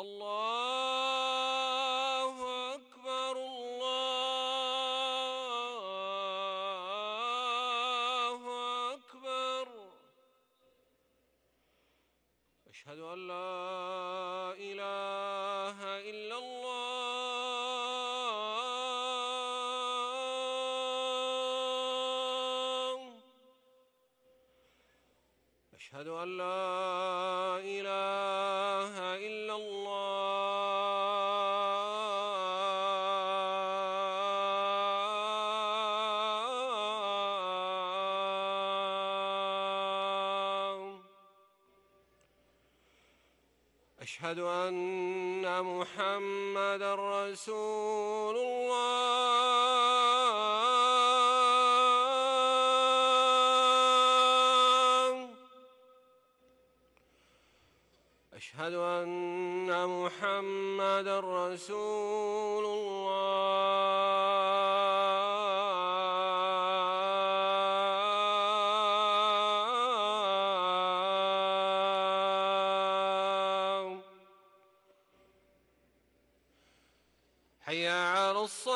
الله أكبر الله أكبر. أشهد أن لا إله إلا الله. أشهد أن لا إله إلا الله. أشهد أن محمدًا رسول الله. أشهد أن محمدًا رسول الله. حي على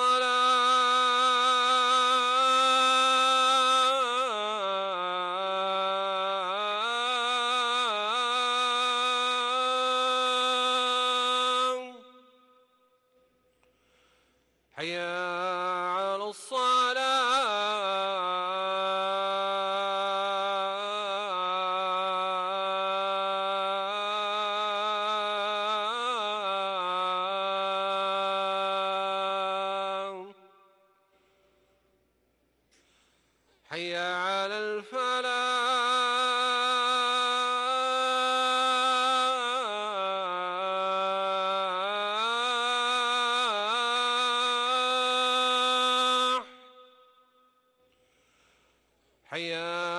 الصلاة. حي على الصلاة. حي على الفلاح. حي